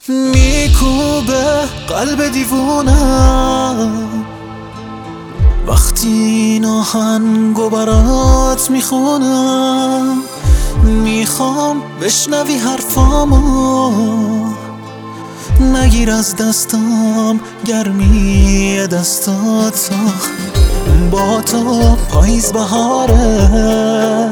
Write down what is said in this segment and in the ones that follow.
میکوبه قلب دیوونم وقتی این آهنگو برات میخونم. میخوام بشنوی حرفامو، نگیر از دستم گرمی دستاتو. با تو پاییز بهاره،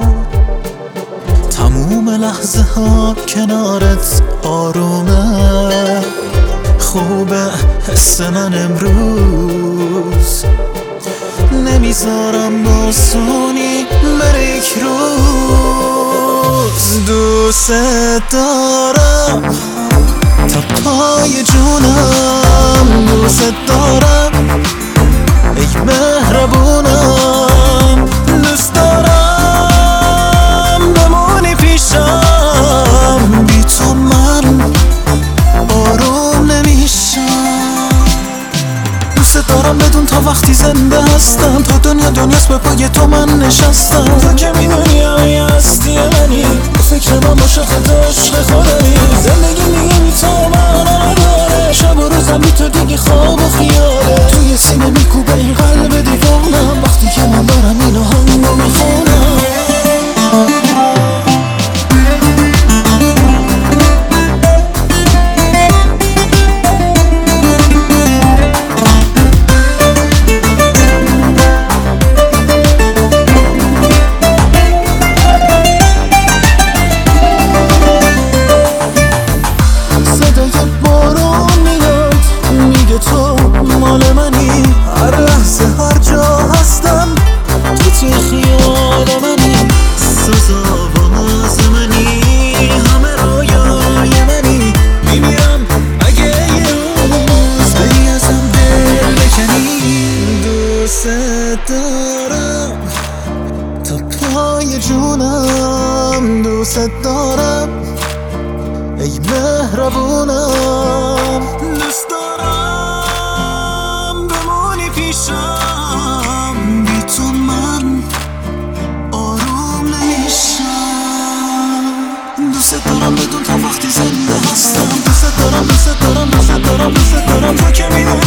تموم لحظه ها کنارت آرومه. خوبه حس من امروز، نمیذارم باسونی بره یک روز. دوست دارم تا پای جونم، دوست دارم ای مهربونم. دوست دارم بمونی پیشم، بی تو من آروم نمیشم. دوست دارم بدون تا وقتی زنده هستم، تا دنیاست به پای تو من نشستم. تو که میدونی همه هستی منی، فکر من باشه خود عشق خودمی. زندگی میگه بی تو من نداره، شب و روزم بی تو دیگه خواب و خیاله. توی سینه میکوبه این قلب دیوانم وقتی که من دارم این آهنگو میخونم. هر لحظه هر جا هستم تو توی خیال منی، ساز آواز منی، همه رویای منی. میمیرم اگه یه روز بری ازم دل بکنی. دوست دارم تا پای جونم، دوست دارم ای مهربونم. دوست دارم بمونی پیشم، بی تو من آروم نمیشم. دوست دارم بدون تا وقتی زنده هستم. دوست دارم تو که میدونی